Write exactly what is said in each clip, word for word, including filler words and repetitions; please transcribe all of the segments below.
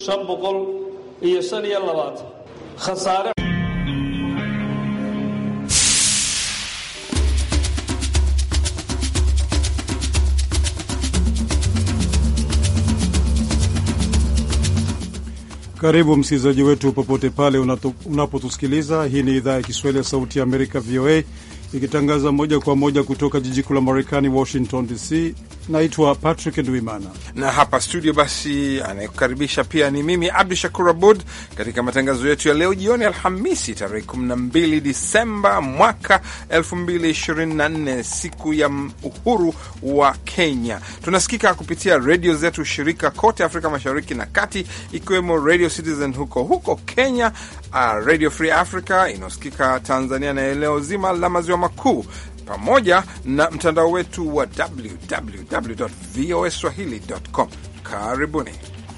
shan boqol iyo shan iyo labaatan khasaare. Karibu msikilizaji wetu popote pale unapotusikiliza. Hii ni idhaa ya Kiswahili ya Sauti ya Amerika, V O A, ikitangaza moja kwa moja kutoka jiji kuu la Marekani, Washington D C. Naitwa Patrick Ndwimana na hapa studio basi anayekukaribisha pia ni mimi Abdu Shakur Abud katika matangazo yetu ya leo jioni, Alhamisi tarehe kumi na mbili Disemba mwaka elfu mbili ishirini na nne, siku ya uhuru wa Kenya. Tunasikika kupitia radio zetu shirika kote Afrika Mashariki na Kati, ikiwemo Radio Citizen huko huko Kenya, uh, Radio Free Africa inasikika Tanzania na eneo zima la maziwa makuu, pamoja na mtandao wetu wa w w w dot v o a swahili dot com. Karibuni.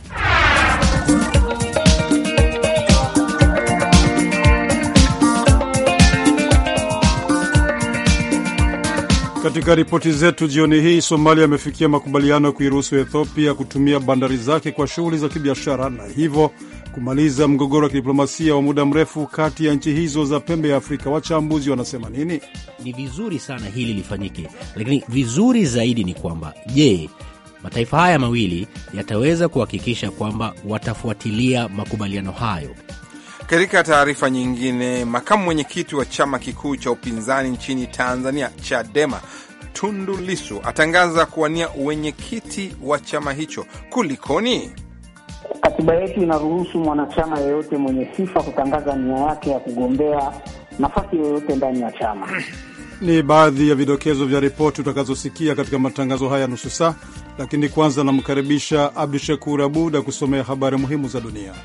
Katika ripoti zetu jioni hii, Somalia imefikia makubaliano ya kuiruhusu Ethiopia kutumia bandari zake kwa shughuli za kibiashara na hivyo kumaliza mgogoro wa kidiplomasia wa muda mrefu kati ya nchi hizo za pembe ya Afrika. Wachambuzi wanasema nini? Ni vizuri sana hili lifanyike, lakini vizuri zaidi ni kwamba je, mataifa haya mawili yataweza kuhakikisha kwamba watafuatilia makubaliano hayo? Katika taarifa nyingine, makamu mwenyekiti wa chama kikuu cha upinzani nchini Tanzania, Chadema, Tundu Lissu atangaza kuwania uwenyekiti wa chama hicho. Kulikoni? Katiba yetu inaruhusu mwanachama yeyote mwenye sifa kutangaza nia yake ya kugombea nafasi yoyote ndani ya chama. Ni baadhi ya vidokezo vya ripoti utakazosikia katika matangazo haya nusu saa, lakini kwanza namkaribisha Abdu Shakur Abud kusomea habari muhimu za dunia.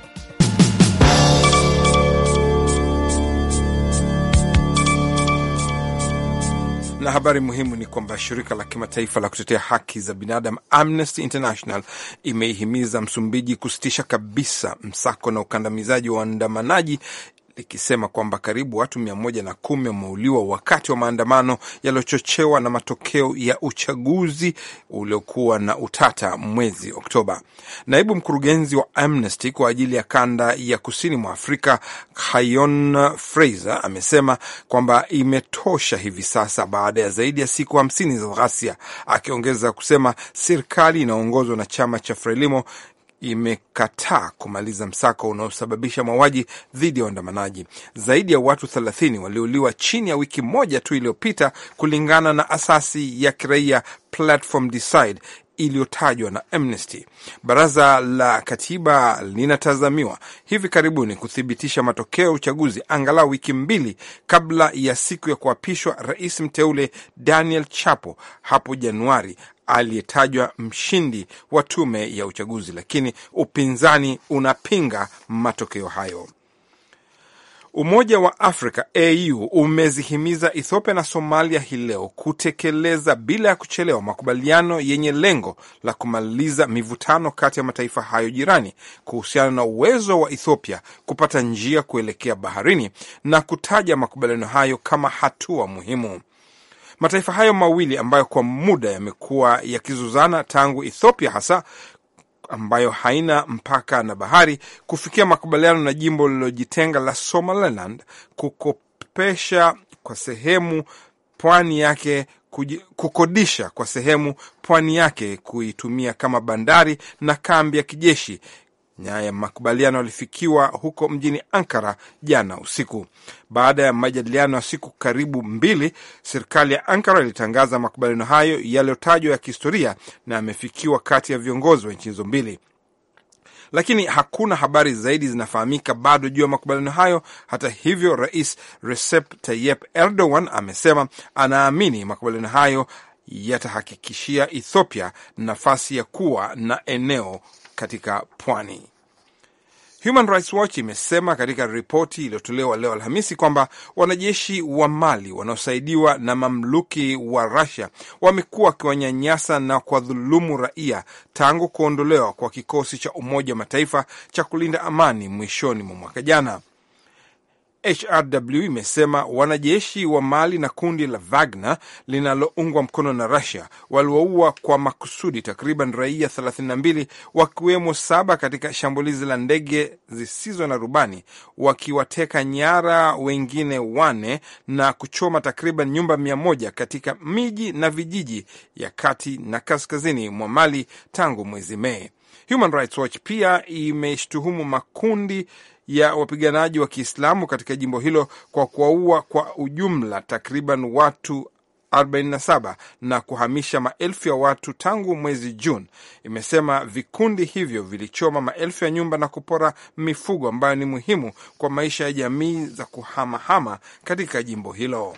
Na habari muhimu ni kwamba shirika la kimataifa la kutetea haki za binadamu Amnesty International imeihimiza Msumbiji kusitisha kabisa msako na ukandamizaji wa waandamanaji, likisema kwamba karibu watu mia moja na kumi wameuliwa wakati wa maandamano yaliyochochewa na matokeo ya uchaguzi uliokuwa na utata mwezi Oktoba. Naibu mkurugenzi wa Amnesty kwa ajili ya kanda ya kusini mwa Afrika, Khayon Fraser, amesema kwamba imetosha hivi sasa baada ya zaidi ya siku hamsini za ghasia, akiongeza kusema serikali inaongozwa na chama cha Frelimo imekataa kumaliza msako unaosababisha mauaji dhidi ya waandamanaji. Zaidi ya watu thelathini waliuliwa chini ya wiki moja tu iliyopita, kulingana na asasi ya kiraia Platform Decide iliyotajwa na Amnesty. Baraza la Katiba linatazamiwa hivi karibuni kuthibitisha matokeo ya uchaguzi angalau wiki mbili kabla ya siku ya kuapishwa rais mteule Daniel Chapo hapo Januari, aliyetajwa mshindi wa tume ya uchaguzi, lakini upinzani unapinga matokeo hayo. Umoja wa Afrika A U umezihimiza Ethiopia na Somalia hii leo kutekeleza bila ya kuchelewa makubaliano yenye lengo la kumaliza mivutano kati ya mataifa hayo jirani kuhusiana na uwezo wa Ethiopia kupata njia kuelekea baharini, na kutaja makubaliano hayo kama hatua muhimu. Mataifa hayo mawili ambayo kwa muda yamekuwa yakizuzana tangu Ethiopia, hasa ambayo haina mpaka na bahari, kufikia makubaliano na jimbo lililojitenga la Somaliland kukopesha kwa sehemu pwani yake kukodisha kwa sehemu pwani yake kuitumia kama bandari na kambi ya kijeshi. Nyaya makubaliano yalifikiwa huko mjini Ankara jana usiku. Baada ya majadiliano ya siku karibu mbili, serikali ya Ankara ilitangaza makubaliano hayo yaliyotajwa ya kihistoria na yamefikiwa kati ya viongozi wa nchi hizo mbili. Lakini hakuna habari zaidi zinafahamika bado juu ya makubaliano hayo. Hata hivyo, Rais Recep Tayyip Erdogan amesema anaamini makubaliano hayo yatahakikishia Ethiopia nafasi ya kuwa na eneo katika pwani. Human Rights Watch imesema katika ripoti iliyotolewa leo Alhamisi kwamba wanajeshi wa Mali wanaosaidiwa na mamluki wa Russia wamekuwa wakiwanyanyasa na kuwadhulumu raia tangu kuondolewa kwa kikosi cha Umoja wa Mataifa cha kulinda amani mwishoni mwa mwaka jana. H R W imesema wanajeshi wa Mali na kundi la Wagner linaloungwa mkono na Russia waliwaua kwa makusudi takriban raia thelathini na mbili, wakiwemo saba katika shambulizi la ndege zisizo na rubani, wakiwateka nyara wengine wane na kuchoma takriban nyumba mia moja katika miji na vijiji ya kati na kaskazini mwa Mali tangu mwezi Mei. Human Rights Watch pia imeshtuhumu makundi ya wapiganaji wa Kiislamu katika jimbo hilo kwa kuwaua kwa ujumla takriban watu arobaini na saba na kuhamisha maelfu ya watu tangu mwezi Juni. Imesema vikundi hivyo vilichoma maelfu ya nyumba na kupora mifugo ambayo ni muhimu kwa maisha ya jamii za kuhamahama katika jimbo hilo.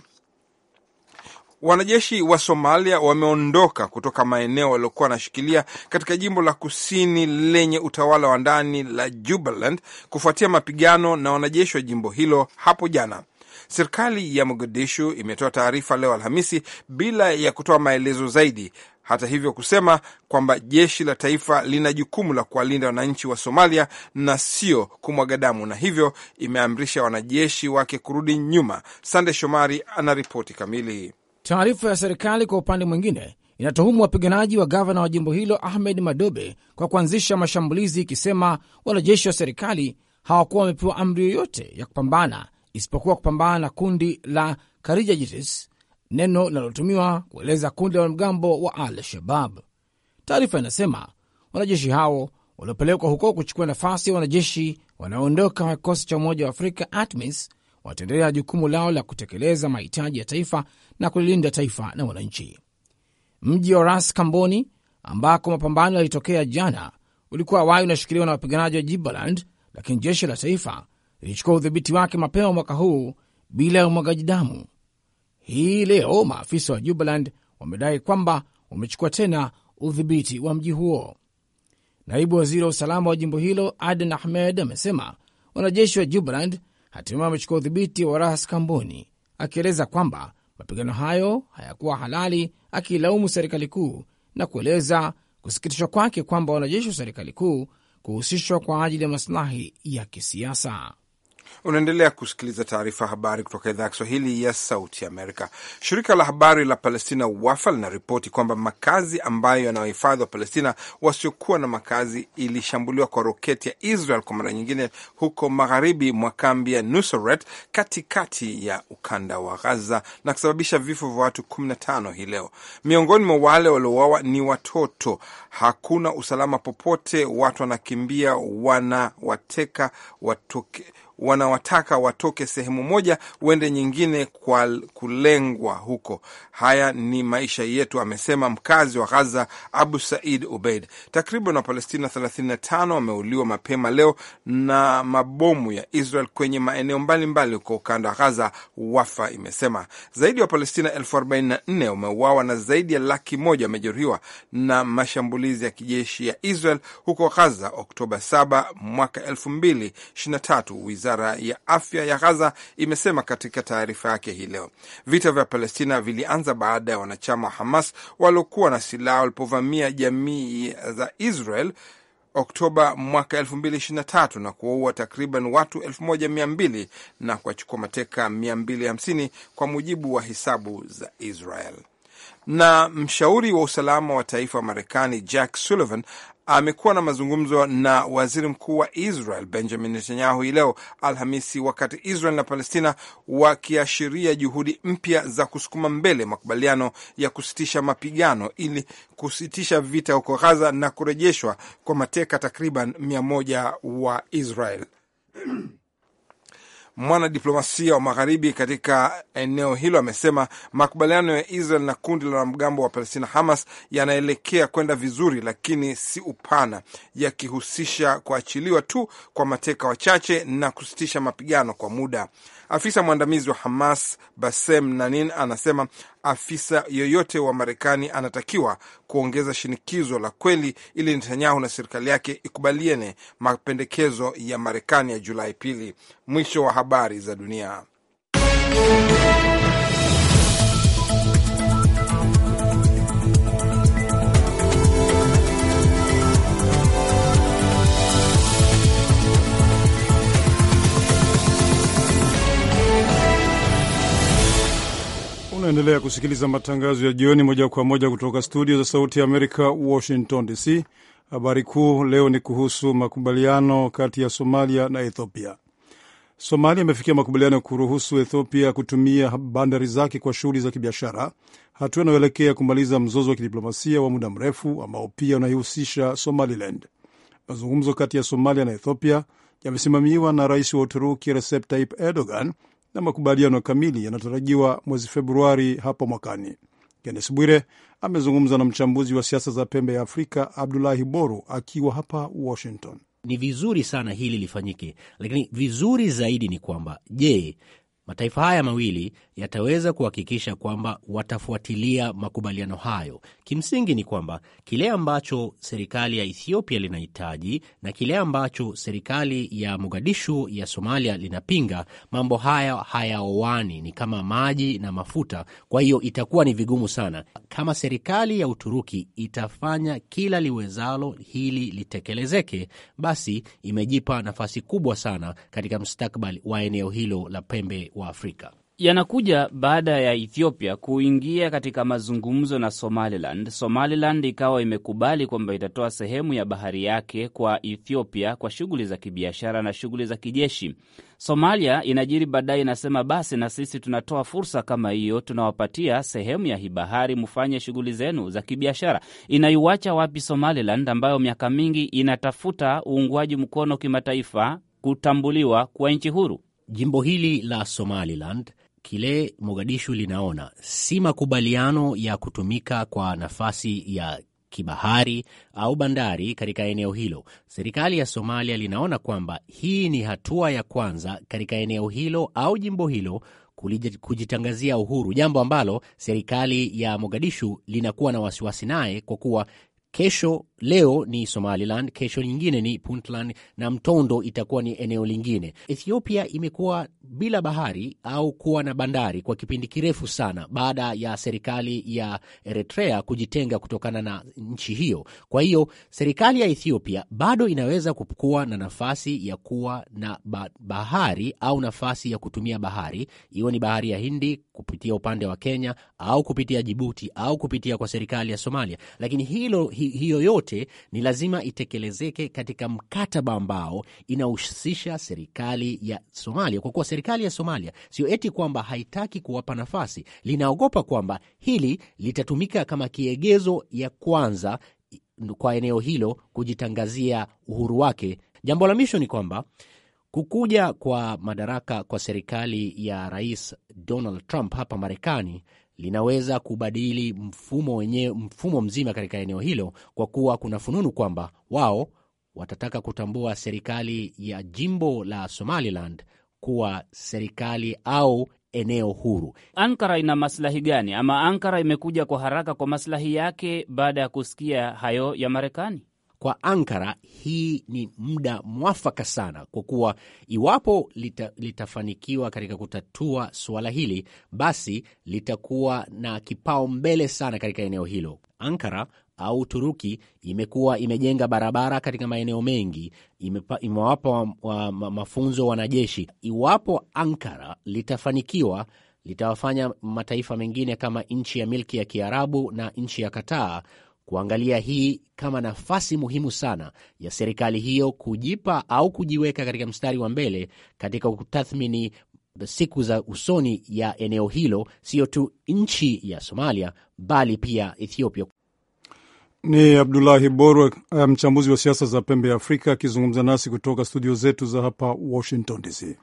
Wanajeshi wa Somalia wameondoka kutoka maeneo waliokuwa wanashikilia katika jimbo la kusini lenye utawala wa ndani la Jubaland kufuatia mapigano na wanajeshi wa jimbo hilo hapo jana. Serikali ya Mogadishu imetoa taarifa leo Alhamisi bila ya kutoa maelezo zaidi, hata hivyo kusema kwamba jeshi la taifa lina jukumu la kuwalinda wananchi wa Somalia na sio kumwaga damu, na hivyo imeamrisha wanajeshi wake kurudi nyuma. Sande Shomari anaripoti kamili. Taarifa ya serikali kwa upande mwingine inatuhumu wapiganaji wa gavana wa jimbo hilo Ahmed Madobe kwa kuanzisha mashambulizi, ikisema wanajeshi wa serikali hawakuwa wamepewa amri yoyote ya kupambana isipokuwa kupambana na kundi la Karijajitis, neno linalotumiwa kueleza kundi la wanamgambo wa Al-Shabab. Taarifa inasema wanajeshi hao waliopelekwa huko kuchukua nafasi ya wanajeshi wanaoondoka wa kikosi cha Umoja wa Afrika ATMIS wataendelea jukumu lao la kutekeleza mahitaji ya taifa na kulilinda taifa na wananchi. Mji wa Ras Kamboni ambako mapambano yalitokea jana ulikuwa awali unashikiliwa na wapiganaji wa Jubaland, lakini jeshi la taifa lilichukua udhibiti wake mapema mwaka huu bila ya umwagaji damu. Hii leo maafisa wa Jubaland wamedai kwamba wamechukua tena udhibiti wa mji huo. Naibu waziri wa usalama wa jimbo hilo Aden Ahmed amesema wanajeshi wa Jubaland hatimaye wamechukua udhibiti wa Ras Kamboni, akieleza kwamba mapigano hayo hayakuwa halali, akilaumu serikali kuu na kueleza kusikitishwa kwake kwamba wanajeshi wa serikali kuu kuhusishwa kwa ajili ya maslahi ya kisiasa. Unaendelea kusikiliza taarifa habari kutoka idhaa ya Kiswahili ya Sauti Amerika. Shirika la habari la Palestina Wafa linaripoti kwamba makazi ambayo yanawahifadhi wa Palestina wasiokuwa na makazi ilishambuliwa kwa roketi ya Israel kwa mara nyingine huko magharibi mwa kambi ya Nusret katikati ya ukanda wa Gaza na kusababisha vifo vya watu kumi na tano hii leo. Miongoni mwa wale waliouawa ni watoto. Hakuna usalama popote, watu wanakimbia, wanawateka watoke wanawataka watoke sehemu moja uende nyingine kwa kulengwa huko. Haya ni maisha yetu, amesema mkazi wa Gaza Abu Said Ubaid. Takriban wa Palestina thelathini na tano wameuliwa mapema leo na mabomu ya Israel kwenye maeneo mbalimbali kwa ukanda wa Gaza, Wafa imesema. Zaidi ya Palestina elfu arobaini na nne wameuawa na zaidi ya laki moja wamejeruhiwa na mashambulizi ya kijeshi ya Israel huko Gaza Oktoba saba mwaka elfu mbili ishirini na tatu. Wizara ya afya ya Gaza imesema katika taarifa yake hii leo. Vita vya Palestina vilianza baada ya wanachama wa Hamas waliokuwa na silaha walipovamia jamii za Israel Oktoba mwaka elfu mbili ishirini na tatu na kuwaua takriban watu elfu moja mia mbili na kuwachukua mateka mia mbili hamsini kwa mujibu wa hisabu za Israel. Na mshauri wa usalama wa taifa wa Marekani Jack Sullivan amekuwa na mazungumzo na waziri mkuu wa Israel Benjamin Netanyahu hii leo Alhamisi, wakati Israel na Palestina wakiashiria juhudi mpya za kusukuma mbele makubaliano ya kusitisha mapigano ili kusitisha vita huko Gaza na kurejeshwa kwa mateka takriban mia moja wa Israel. Mwanadiplomasia wa magharibi katika eneo hilo amesema makubaliano ya Israel na kundi la wanamgambo wa Palestina Hamas yanaelekea kwenda vizuri, lakini si upana, yakihusisha kuachiliwa tu kwa mateka wachache na kusitisha mapigano kwa muda. Afisa mwandamizi wa Hamas Bassem Nanin anasema afisa yoyote wa Marekani anatakiwa kuongeza shinikizo la kweli ili Netanyahu na serikali yake ikubaliane mapendekezo ya Marekani ya Julai pili. Mwisho wa habari za dunia. Naendelea kusikiliza matangazo ya jioni moja kwa moja kutoka studio za Sauti ya Amerika, Washington D C. Habari kuu leo ni kuhusu makubaliano kati ya Somalia na Ethiopia. Somalia imefikia makubaliano ya kuruhusu Ethiopia kutumia bandari zake kwa shughuli za kibiashara, hatua inayoelekea kumaliza mzozo wa kidiplomasia wa muda mrefu ambao pia unaihusisha Somaliland. Mazungumzo kati ya Somalia na Ethiopia yamesimamiwa na rais wa Uturuki Recep Tayyip Erdogan na makubaliano kamili yanatarajiwa mwezi Februari hapo mwakani. Kennes Bwire amezungumza na mchambuzi wa siasa za pembe ya Afrika Abdullahi Boru akiwa hapa Washington. Ni vizuri sana hili lifanyike, lakini vizuri zaidi ni kwamba je, mataifa haya mawili yataweza kuhakikisha kwamba watafuatilia makubaliano hayo. Kimsingi ni kwamba kile ambacho serikali ya Ethiopia linahitaji na kile ambacho serikali ya Mogadishu ya Somalia linapinga, mambo haya hayaoani, ni kama maji na mafuta. Kwa hiyo itakuwa ni vigumu sana kama serikali ya Uturuki itafanya kila liwezalo hili litekelezeke, basi imejipa nafasi kubwa sana katika mustakabali wa eneo hilo la pembe wa Afrika. Yanakuja baada ya Ethiopia kuingia katika mazungumzo na Somaliland. Somaliland ikawa imekubali kwamba itatoa sehemu ya bahari yake kwa Ethiopia kwa shughuli za kibiashara na shughuli za kijeshi. Somalia inajiri baadaye inasema basi na sisi tunatoa fursa kama hiyo, tunawapatia sehemu ya hii bahari mfanye shughuli zenu za kibiashara. Inaiwacha wapi Somaliland ambayo miaka mingi inatafuta uungwaji mkono kimataifa, kutambuliwa kwa nchi huru? Jimbo hili la Somaliland, kile Mogadishu linaona si makubaliano ya kutumika kwa nafasi ya kibahari au bandari katika eneo hilo. Serikali ya Somalia linaona kwamba hii ni hatua ya kwanza katika eneo hilo au jimbo hilo kujitangazia uhuru, jambo ambalo serikali ya Mogadishu linakuwa na wasiwasi naye, kwa kuwa kesho, leo ni Somaliland, kesho nyingine ni Puntland na Mtondo itakuwa ni eneo lingine. Ethiopia imekuwa bila bahari au kuwa na bandari kwa kipindi kirefu sana baada ya serikali ya Eritrea kujitenga kutokana na nchi hiyo. Kwa hiyo serikali ya Ethiopia bado inaweza kuwa na nafasi ya kuwa na bahari au nafasi ya kutumia bahari, iwe ni bahari ya Hindi kupitia upande wa Kenya au kupitia Djibouti au kupitia kwa serikali ya Somalia. Lakini hilo hi, hiyo yote ni lazima itekelezeke katika mkataba ambao inahusisha serikali ya Somalia, kwa kuwa serikali ya Somalia sio eti kwamba haitaki kuwapa nafasi, linaogopa kwamba hili litatumika kama kiegezo ya kwanza kwa eneo hilo kujitangazia uhuru wake. Jambo la mwisho ni kwamba kukuja kwa madaraka kwa serikali ya Rais Donald Trump hapa Marekani linaweza kubadili mfumo wenyewe, mfumo mzima katika eneo hilo, kwa kuwa kuna fununu kwamba wao watataka kutambua serikali ya jimbo la Somaliland kuwa serikali au eneo huru. Ankara ina maslahi gani? Ama Ankara imekuja kwa haraka kwa maslahi yake baada ya kusikia hayo ya Marekani? Kwa Ankara hii ni muda mwafaka sana, kwa kuwa iwapo lita, litafanikiwa katika kutatua suala hili, basi litakuwa na kipao mbele sana katika eneo hilo. Ankara au Turuki imekuwa imejenga barabara katika maeneo mengi, imewapa wa, wa, ma, mafunzo wanajeshi. Iwapo Ankara litafanikiwa, litawafanya mataifa mengine kama nchi ya milki ya Kiarabu na nchi ya Qatar kuangalia hii kama nafasi muhimu sana ya serikali hiyo kujipa au kujiweka katika mstari wa mbele katika kutathmini siku za usoni ya eneo hilo, sio tu nchi ya Somalia bali pia Ethiopia. Ni Abdullahi Boru, mchambuzi wa siasa za pembe ya Afrika, akizungumza nasi kutoka studio zetu za hapa Washington D C.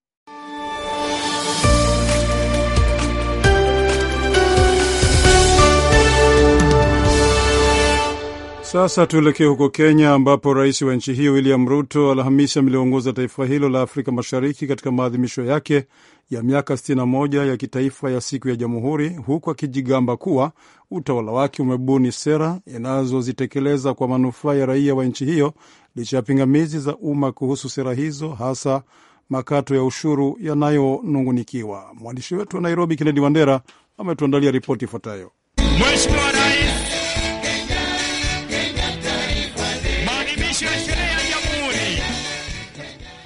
Sasa tuelekee huko Kenya, ambapo rais wa nchi hiyo William Ruto Alhamisi ameliongoza taifa hilo la Afrika Mashariki katika maadhimisho yake ya miaka sitini na moja ya kitaifa ya siku ya Jamhuri, huku akijigamba kuwa utawala wake umebuni sera inazozitekeleza kwa manufaa ya raia wa nchi hiyo, licha ya pingamizi za umma kuhusu sera hizo, hasa makato ya ushuru yanayonungunikiwa. Mwandishi wetu wa Nairobi Kennedy Wandera ametuandalia ripoti ifuatayo. Mheshimiwa Rais,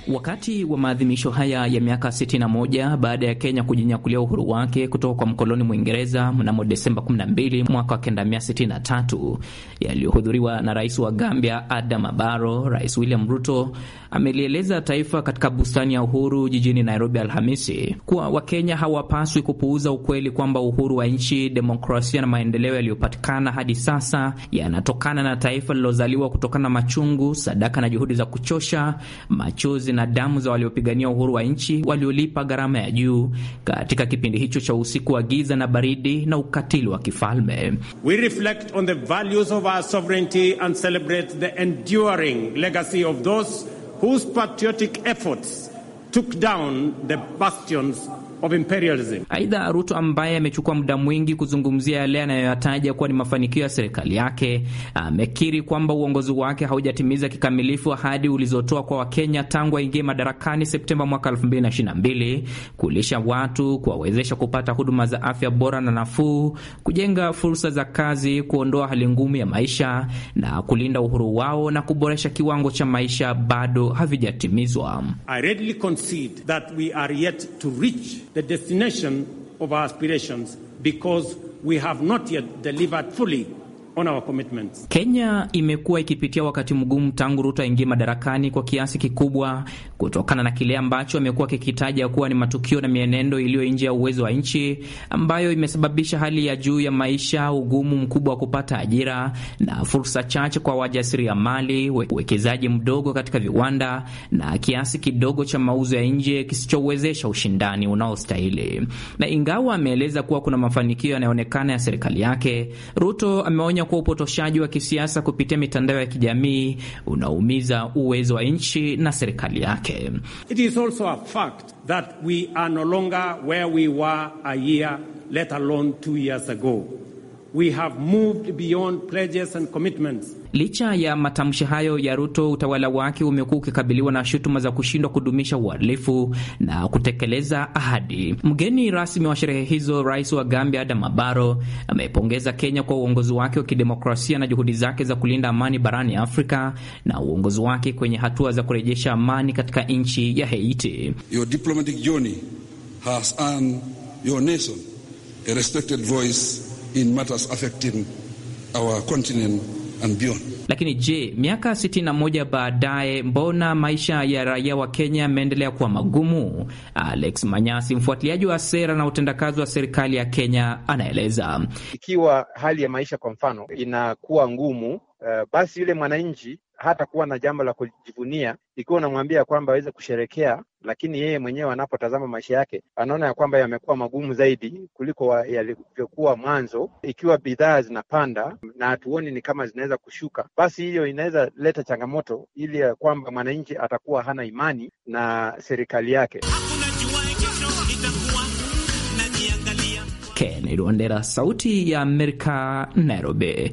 Wakati wa maadhimisho haya ya miaka sitini na moja baada ya Kenya kujinyakulia uhuru wake kutoka kwa mkoloni Mwingereza mnamo Desemba kumi na mbili mwaka wa kenda mia sitini na tatu, yaliyohudhuriwa na rais wa Gambia Adama Barrow, Rais William Ruto amelieleza taifa katika bustani ya uhuru jijini Nairobi Alhamisi kuwa Wakenya hawapaswi kupuuza ukweli kwamba uhuru wa nchi, demokrasia na maendeleo yaliyopatikana hadi sasa yanatokana na taifa lilozaliwa kutokana na machungu, sadaka na juhudi za kuchosha, machozi na damu za waliopigania uhuru wa nchi, waliolipa gharama ya juu katika kipindi hicho cha usiku wa giza na baridi na ukatili wa kifalme. We reflect on the values of our sovereignty and celebrate the enduring legacy of those whose patriotic efforts took down the bastions of imperialism. Aidha, Ruto ambaye amechukua muda mwingi kuzungumzia yale anayoyataja kuwa ni mafanikio ya serikali yake, amekiri kwamba uongozi wake haujatimiza kikamilifu ahadi ulizotoa kwa Wakenya tangu aingie madarakani Septemba mwaka elfu mbili na ishirini na mbili: kulisha watu, kuwawezesha kupata huduma za afya bora na nafuu, kujenga fursa za kazi, kuondoa hali ngumu ya maisha na kulinda uhuru wao na kuboresha kiwango cha maisha bado havijatimizwa. I readily concede that we are yet to reach the destination of our aspirations because we have not yet delivered fully on our commitments. Kenya imekuwa ikipitia wakati mgumu tangu Ruto aingie madarakani kwa kiasi kikubwa kutokana na kile ambacho amekuwa kikitaja kuwa ni matukio na mienendo iliyo nje ya uwezo wa nchi, ambayo imesababisha hali ya juu ya maisha, ugumu mkubwa wa kupata ajira na fursa chache kwa wajasiriamali, uwekezaji mdogo katika viwanda na kiasi kidogo cha mauzo ya nje kisichowezesha ushindani unaostahili. Na ingawa ameeleza kuwa kuna mafanikio yanayoonekana ya serikali yake, Ruto ameonya kwa upotoshaji wa kisiasa kupitia mitandao ya kijamii unaumiza uwezo wa nchi na serikali yake. It is also a fact that we are no longer where we were a year, let alone two years ago. We have moved beyond pledges and commitments. Licha ya matamshi hayo ya Ruto, utawala wake umekuwa ukikabiliwa na shutuma za kushindwa kudumisha uadilifu na kutekeleza ahadi. Mgeni rasmi wa sherehe hizo, Rais wa Gambia Adama Barrow, amepongeza Kenya kwa uongozi wake wa kidemokrasia na juhudi zake za kulinda amani barani Afrika na uongozi wake kwenye hatua za kurejesha amani katika nchi ya Haiti. Your diplomatic journey has earned your nation a respected voice in matters affecting our continent and beyond. Lakini je, miaka sitini na moja baadaye, mbona maisha ya raia wa Kenya yameendelea kuwa magumu? Alex Manyasi, mfuatiliaji wa sera na utendakazi wa serikali ya Kenya, anaeleza. Ikiwa hali ya maisha kwa mfano inakuwa ngumu, uh, basi yule mwananchi hata kuwa na jambo la kujivunia ikiwa unamwambia kwamba aweze kusherekea, lakini yeye mwenyewe anapotazama maisha yake anaona ya kwamba yamekuwa magumu zaidi kuliko yalivyokuwa mwanzo. Ikiwa bidhaa zinapanda na hatuoni ni kama zinaweza kushuka, basi hiyo inaweza leta changamoto ili ya kwamba mwananchi atakuwa hana imani na serikali yake. Kennedy Wandera, Sauti ya Amerika, Nairobi.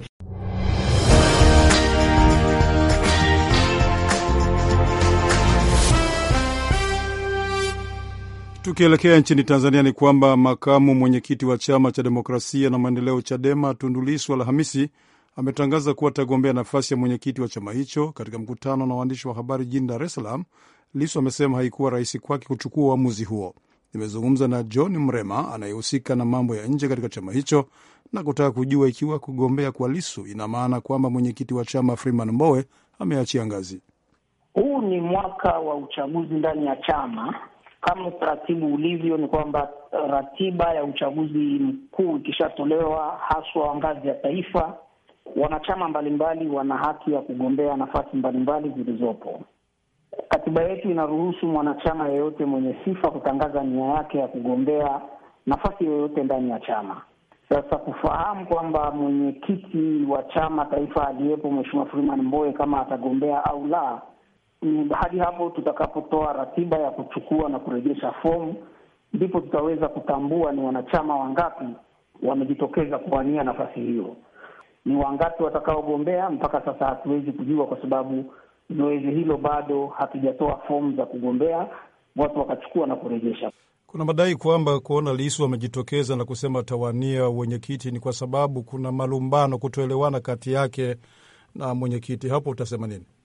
Tukielekea nchini Tanzania ni kwamba makamu mwenyekiti wa chama cha demokrasia na maendeleo Chadema Tundu Lissu Alhamisi ametangaza kuwa atagombea nafasi ya mwenyekiti wa chama hicho. Katika mkutano na waandishi wa habari jijini Dar es Salaam, Lissu amesema haikuwa rahisi kwake kuchukua uamuzi huo. Nimezungumza na John Mrema anayehusika na mambo ya nje katika chama hicho na kutaka kujua ikiwa kugombea kwa Lissu ina maana kwamba mwenyekiti wa chama Freeman Mbowe ameachia ngazi. Huu ni mwaka wa uchaguzi ndani ya chama. Kama utaratibu ulivyo ni kwamba ratiba ya uchaguzi mkuu ikishatolewa, haswa wa ngazi ya taifa, wanachama mbalimbali wana haki ya kugombea nafasi mbalimbali zilizopo. Katiba yetu inaruhusu mwanachama yeyote mwenye sifa kutangaza nia yake ya kugombea nafasi yoyote ndani ya chama. Sasa kufahamu kwamba mwenyekiti wa chama taifa aliyepo Mheshimiwa Freeman Mbowe kama atagombea au la, hadi hapo tutakapotoa ratiba ya kuchukua na kurejesha fomu, ndipo tutaweza kutambua ni wanachama wangapi wamejitokeza kuwania nafasi hiyo. Ni wangapi watakaogombea mpaka sasa hatuwezi kujua, kwa sababu zoezi hilo bado hatujatoa fomu za kugombea, watu wakachukua na kurejesha. Kuna madai kwamba kuona Lissu amejitokeza na kusema tawania mwenyekiti ni kwa sababu kuna malumbano, kutoelewana kati yake na mwenyekiti. Hapo utasema nini?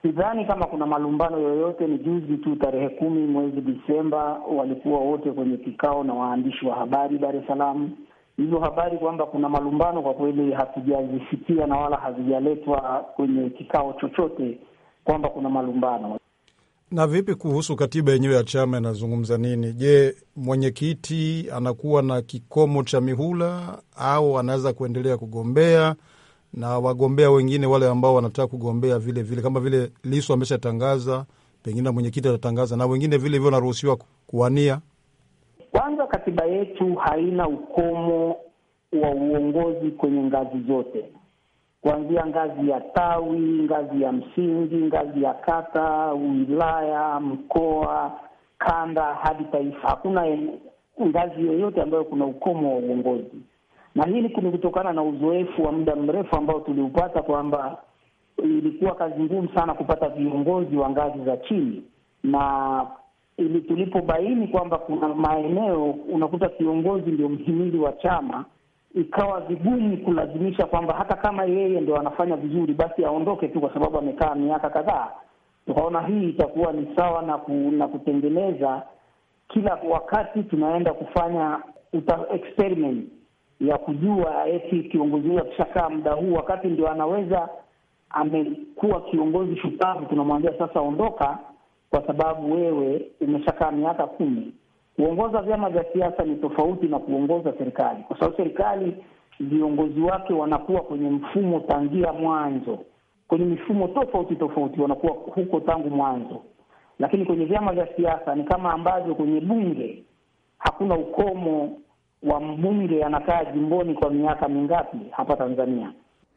Sidhani kama kuna malumbano yoyote. Ni juzi tu tarehe kumi mwezi Disemba walikuwa wote kwenye kikao na waandishi wa habari Dar es Salaam. Hizo habari kwamba kuna malumbano kwa kweli hatujazisikia na wala hazijaletwa kwenye kikao chochote kwamba kuna malumbano. Na vipi kuhusu katiba yenyewe ya chama, inazungumza nini? Je, mwenyekiti anakuwa na kikomo cha mihula au anaweza kuendelea kugombea, na wagombea wengine wale ambao wanataka kugombea vile vile, kama vile Lissu ameshatangaza, pengine mwenyekiti atatangaza, na wengine vile vile wanaruhusiwa kuwania? Kwanza, katiba yetu haina ukomo wa uongozi kwenye ngazi zote, kuanzia ngazi ya tawi, ngazi ya msingi, ngazi ya kata, wilaya, mkoa, kanda hadi taifa. Hakuna ngazi yoyote ambayo kuna ukomo wa uongozi, na hili ni kutokana na uzoefu wa muda mrefu ambao tuliupata kwamba ilikuwa kazi ngumu sana kupata viongozi wa ngazi za chini, na ili tulipobaini kwamba kuna maeneo unakuta kiongozi ndio mhimili wa chama, ikawa vigumu kulazimisha kwamba hata kama yeye ndio anafanya vizuri basi aondoke tu kwa sababu amekaa miaka kadhaa. Tukaona hii itakuwa ni sawa na, ku, na kutengeneza kila wakati tunaenda kufanya uta experiment ya kujua eti kiongozi huyu akishakaa muda huu, wakati ndio anaweza amekuwa kiongozi shupavu, tunamwambia sasa ondoka kwa sababu wewe umeshakaa miaka kumi. Kuongoza vyama vya siasa ni tofauti na kuongoza serikali, kwa sababu serikali viongozi wake wanakuwa kwenye mfumo tangia mwanzo, kwenye mifumo tofauti tofauti wanakuwa huko tangu mwanzo. Lakini kwenye vyama vya siasa ni kama ambavyo kwenye bunge hakuna ukomo wa mbunge anakaa jimboni kwa miaka mingapi hapa Tanzania.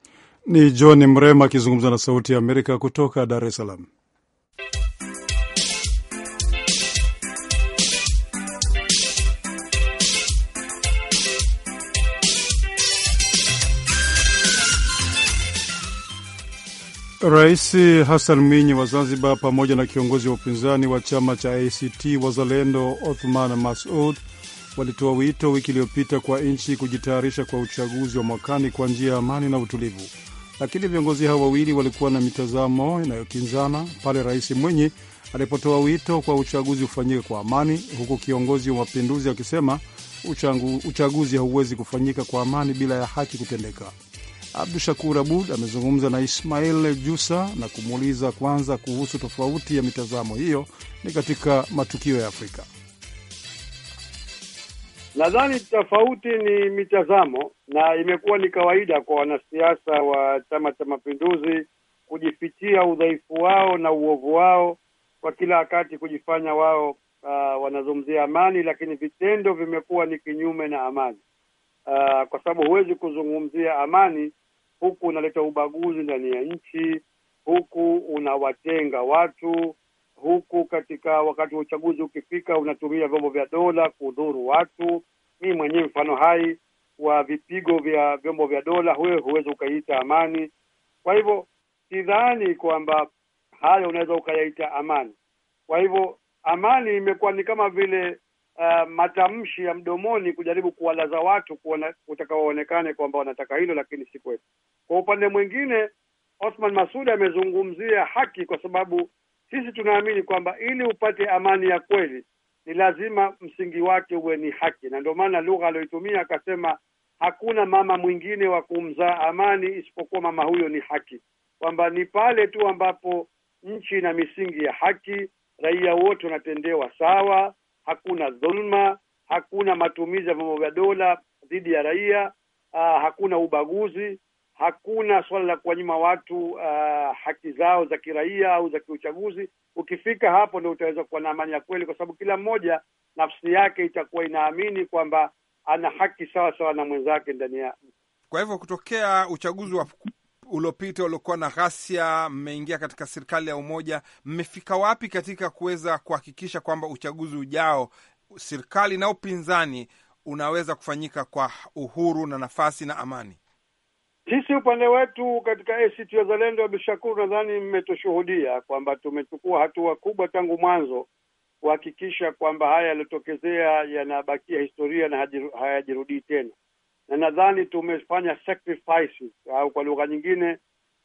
Ni John Mrema akizungumza na Sauti ya Amerika kutoka Dar es Salaam. Rais Hassan Mwinyi wa Zanzibar pamoja na kiongozi wa upinzani wa chama cha A C T Wazalendo Othman Masoud walitoa wito wiki iliyopita kwa nchi kujitayarisha kwa uchaguzi wa mwakani kwa njia ya amani na utulivu. Lakini viongozi hao wawili walikuwa na mitazamo inayokinzana pale Rais Mwinyi alipotoa wito kwa uchaguzi ufanyike kwa amani, huku kiongozi wa mapinduzi akisema uchaguzi hauwezi kufanyika kwa amani bila ya haki kutendeka. Abdu Shakur Abud amezungumza na Ismail Jusa na kumuuliza kwanza kuhusu tofauti ya mitazamo hiyo ni katika matukio ya Afrika. Nadhani tofauti ni mitazamo, na imekuwa ni kawaida kwa wanasiasa wa Chama cha Mapinduzi kujifichia udhaifu wao na uovu wao kwa kila wakati, kujifanya wao uh, wanazungumzia amani, lakini vitendo vimekuwa ni kinyume na amani. Uh, kwa sababu huwezi kuzungumzia amani huku unaleta ubaguzi ndani ya nchi, huku unawatenga watu, huku katika wakati wa uchaguzi ukifika unatumia vyombo vya dola kudhuru watu. Mimi mwenyewe mfano hai wa vipigo vya vyombo vya dola, wewe huwezi ukaita amani. Kwa hivyo sidhani kwamba hayo unaweza ukayaita amani. Kwa hivyo amani imekuwa ni kama vile Uh, matamshi ya mdomoni kujaribu kuwalaza watu kuona utakaoonekane kwamba wanataka hilo, lakini si kweli. Kwa upande mwingine, Othman Masoud amezungumzia haki, kwa sababu sisi tunaamini kwamba ili upate amani ya kweli ni lazima msingi wake uwe ni haki, na ndio maana lugha aliyoitumia akasema hakuna mama mwingine wa kumzaa amani isipokuwa mama huyo ni haki, kwamba ni pale tu ambapo nchi ina misingi ya haki, raia wote wanatendewa sawa, hakuna dhulma, hakuna matumizi ya vyombo vya dola dhidi ya raia, uh, hakuna ubaguzi, hakuna swala la kuwanyima watu uh, haki zao za kiraia au za kiuchaguzi. Ukifika hapo ndio utaweza kuwa na amani ya kweli, kwa sababu kila mmoja nafsi yake itakuwa inaamini kwamba ana haki sawa sawa na mwenzake ndani ya. Kwa hivyo kutokea uchaguzi wa uliopita uliokuwa na ghasia, mmeingia katika serikali ya umoja, mmefika wapi katika kuweza kuhakikisha kwamba uchaguzi ujao serikali na upinzani unaweza kufanyika kwa uhuru na nafasi na amani? Sisi upande wetu katika A C T Wazalendo, Abishakuru, nadhani mmetoshuhudia kwamba tumechukua hatua kubwa tangu mwanzo kuhakikisha kwamba haya yaliyotokezea yanabakia historia na hayajirudii tena. Na nadhani tumefanya sacrifices, au kwa lugha nyingine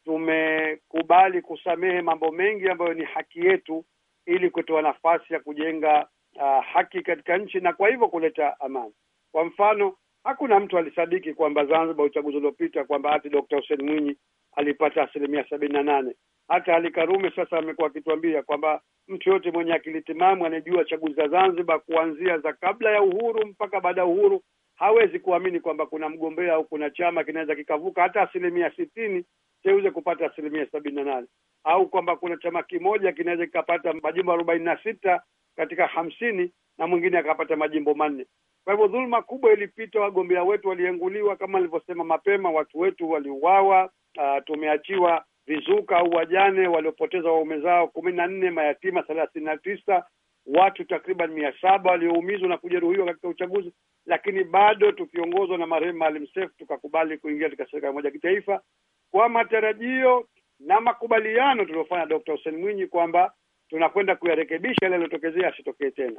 tumekubali kusamehe mambo mengi ambayo ni haki yetu, ili kutoa nafasi ya kujenga uh, haki katika nchi na kwa hivyo kuleta amani. Kwa mfano, hakuna mtu alisadiki kwamba Zanzibar uchaguzi uliopita kwamba ati Dokta Hussein Mwinyi alipata asilimia sabini na nane. Hata Ali Karume sasa amekuwa akituambia kwamba mtu yote mwenye akili timamu anajua chaguzi za Zanzibar kuanzia za kabla ya uhuru mpaka baada ya uhuru hawezi kuamini kwamba kuna mgombea au kuna chama kinaweza kikavuka hata asilimia sitini cheuze kupata asilimia sabini na nane, au kwamba kuna chama kimoja kinaweza kikapata majimbo arobaini na sita katika hamsini na mwingine akapata majimbo manne. Kwa hivyo dhulma kubwa ilipita, wagombea wetu walienguliwa, kama nilivyosema mapema, watu wetu waliuawa, uh, tumeachiwa vizuka au wajane waliopoteza waume zao kumi na nne, mayatima thelathini na tisa, watu takriban mia saba walioumizwa na kujeruhiwa katika uchaguzi, lakini bado tukiongozwa na marehemu Maalim Seif tukakubali kuingia katika serikali moja ya kitaifa kwa matarajio na makubaliano tuliofanya Dokta Hussein Mwinyi kwamba tunakwenda kuyarekebisha yale yaliyotokezea asitokee tena.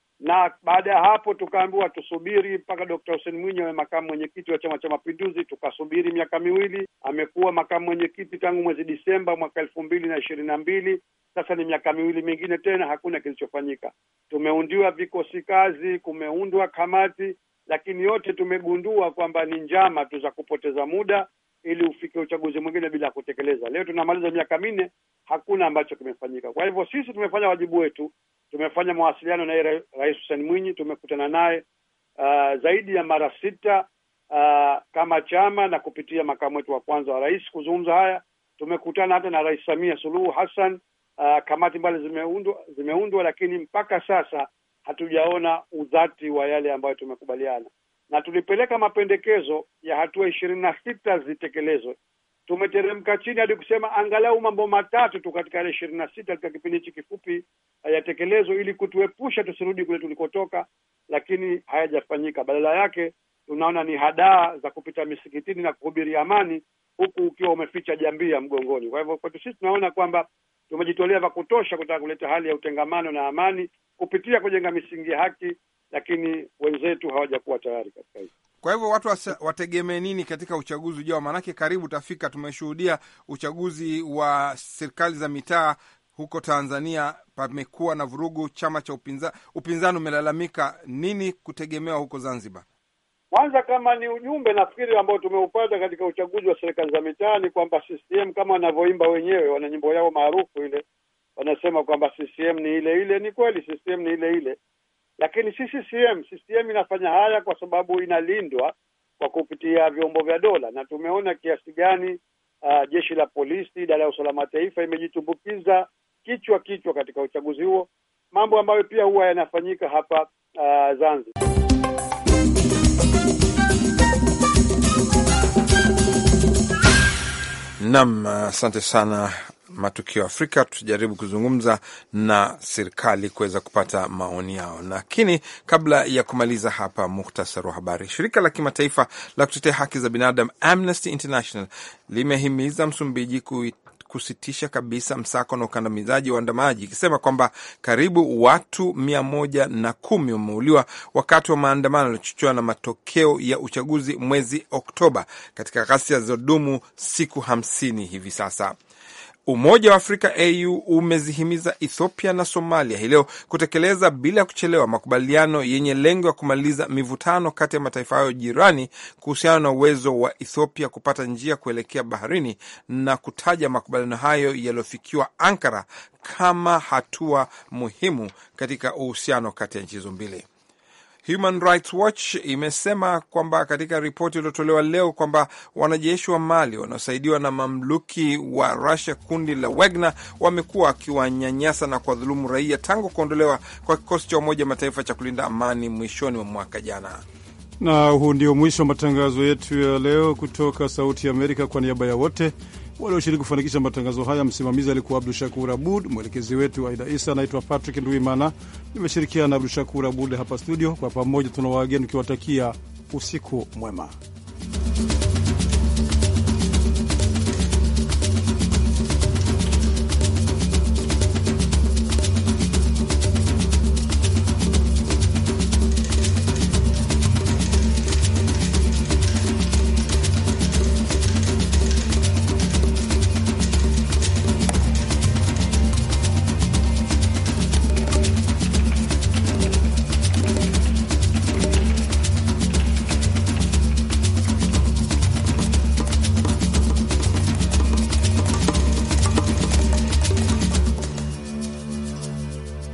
Na baada ya hapo tukaambiwa tusubiri mpaka Dokta Hussein Mwinyi awe makamu mwenyekiti wa Chama cha Mapinduzi. Tukasubiri miaka miwili, amekuwa makamu mwenyekiti tangu mwezi Disemba mwaka elfu mbili na ishirini na mbili. Sasa ni miaka miwili mingine tena, hakuna kilichofanyika. Tumeundiwa vikosi kazi, kumeundwa kamati, lakini yote tumegundua kwamba ni njama tu za kupoteza muda ili ufike uchaguzi mwingine bila kutekeleza. Leo tunamaliza miaka minne, hakuna ambacho kimefanyika. Kwa hivyo sisi tumefanya wajibu wetu, tumefanya mawasiliano na Rais Hussein Mwinyi, tumekutana naye uh, zaidi ya mara sita uh, kama chama na kupitia makamu wetu wa kwanza wa rais kuzungumza haya. Tumekutana hata na Rais Samia Suluhu Hassan, uh, kamati mbali zimeundwa zimeundwa, lakini mpaka sasa hatujaona udhati wa yale ambayo tumekubaliana. Na tulipeleka mapendekezo ya hatua ishirini na sita zitekelezwe. Tumeteremka chini hadi kusema angalau mambo matatu tu katika ile ishirini na sita katika kipindi hiki kifupi hayatekelezwe, ili kutuepusha tusirudi kule tulikotoka, lakini hayajafanyika. Badala yake tunaona ni hadaa za kupita misikitini na kuhubiri amani huku ukiwa umeficha jambia mgongoni. Kwa hivyo kwetu sisi tunaona kwamba tumejitolea vya kutosha kutaka kuleta hali ya utengamano na amani kupitia kujenga misingi ya haki, lakini wenzetu hawajakuwa tayari katika hili. Kwa hivyo watu wategemee nini katika uchaguzi ujao? Maanake karibu tafika, tumeshuhudia uchaguzi wa serikali za mitaa huko Tanzania, pamekuwa na vurugu, chama cha upinzani upinzani umelalamika. Nini kutegemewa huko Zanzibar? Kwanza, kama ni ujumbe nafikiri ambao tumeupata katika uchaguzi wa serikali za mitaa ni kwamba C C M kama wanavyoimba wenyewe, wana nyimbo yao maarufu ile, wanasema kwamba C C M ni ile ile. Ni kweli C C M ni ile ile, lakini si C C M. C C M inafanya haya kwa sababu inalindwa kwa kupitia vyombo vya dola, na tumeona kiasi gani uh, jeshi la polisi, idara ya usalama taifa imejitumbukiza kichwa kichwa katika uchaguzi huo, mambo ambayo pia huwa yanafanyika hapa uh, Zanzibar. Naam, asante sana. Matukio Afrika, tujaribu kuzungumza na serikali kuweza kupata maoni yao. Lakini kabla ya kumaliza hapa, muhtasari wa habari. Shirika la kimataifa la kutetea haki za binadamu Amnesty International limehimiza Msumbiji kusitisha kabisa msako na ukandamizaji wa waandamanaji, ikisema kwamba karibu watu mia moja na kumi wameuliwa wakati wa maandamano yaliyochochewa na matokeo ya uchaguzi mwezi Oktoba katika ghasia zilizodumu siku hamsini hivi sasa. Umoja wa Afrika A U umezihimiza Ethiopia na Somalia hii leo kutekeleza bila kuchelewa makubaliano yenye lengo ya kumaliza mivutano kati ya mataifa hayo jirani kuhusiana na uwezo wa Ethiopia kupata njia kuelekea baharini, na kutaja makubaliano hayo yaliyofikiwa Ankara kama hatua muhimu katika uhusiano kati ya nchi hizo mbili. Human Rights Watch imesema kwamba katika ripoti iliyotolewa leo kwamba wanajeshi wa Mali wanaosaidiwa na mamluki wa Russia, kundi la Wagner, wamekuwa wakiwanyanyasa na kuwadhulumu raia tangu kuondolewa kwa kikosi cha Umoja Mataifa cha kulinda amani mwishoni mwa mwaka jana. Na huu ndio mwisho wa matangazo yetu ya leo kutoka Sauti ya Amerika. Kwa niaba ya wote walioshiriki kufanikisha matangazo haya, msimamizi alikuwa Abdul Shakur Abud, mwelekezi wetu Aida Isa, naitwa Patrick Nduimana, nimeshirikiana na Abdul Shakur Abud hapa studio. Kwa pamoja tunawaageni tukiwatakia usiku mwema.